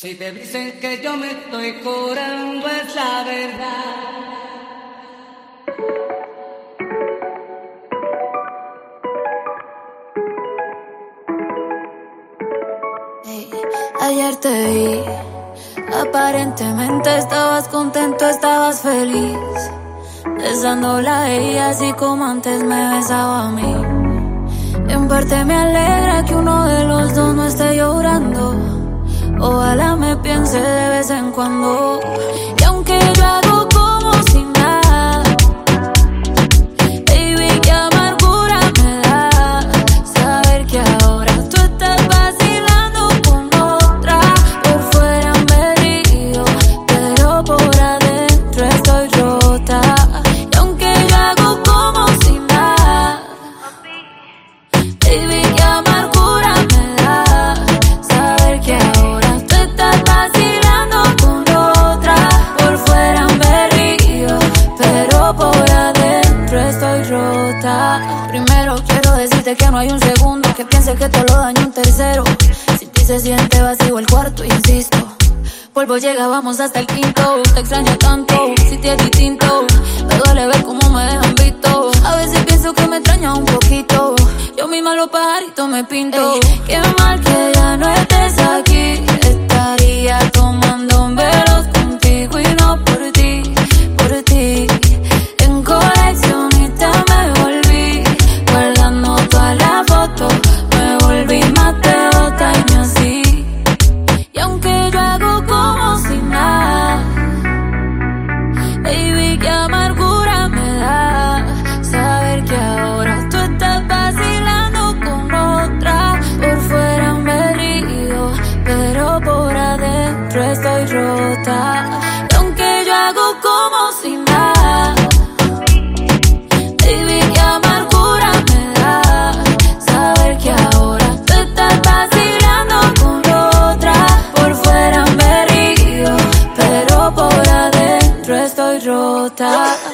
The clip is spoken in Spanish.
Si te dicen que yo me estoy curando es la verdad. Hey, ayer te vi, aparentemente estabas contento, estabas feliz, besándola a ella así como antes me besaba a mí. En parte me alegra que uno de los dos no esté llorando. Ojalá me piense de vez en cuando. Y aunque yo hago como si nada, baby, qué amargura me da saber que ahora tú estás vacilando con otra. Por fuera me río, pero por adentro estoy rota. Y aunque yo hago como si nada, baby, qué amargura me da saber que ahora tú estás vacilando con otra. Por fuera me río, pero por adentro estoy rota. Primero quiero decirte que no hay un segundo que piense que te lo daño un tercero. Sin ti se siente vacío el cuarto, insisto. Polvo llega, vamos hasta el quinto. Te extraño tanto, si te es distinto. Me duele ver cómo me dejan visto. A veces pienso que me extraña un poquito. Yo misma los pajaritos me pinto. Ey, qué mal que ya no estés aquí. Estaría tomando velos contigo y no por ti, por ti. En coleccionista me volví, guardando todas las fotos. Me volví más de otaño así. Y aunque yo hago como si nada, baby, qué amargura me da saber que ahora tú estás vacilando con otra. Por fuera me río, pero por adentro estoy rota. Y aunque yo hago como si nada, baby, qué amargura me da saber que ahora tú estás vacilando con otra. Por fuera me río, pero por adentro estoy rota.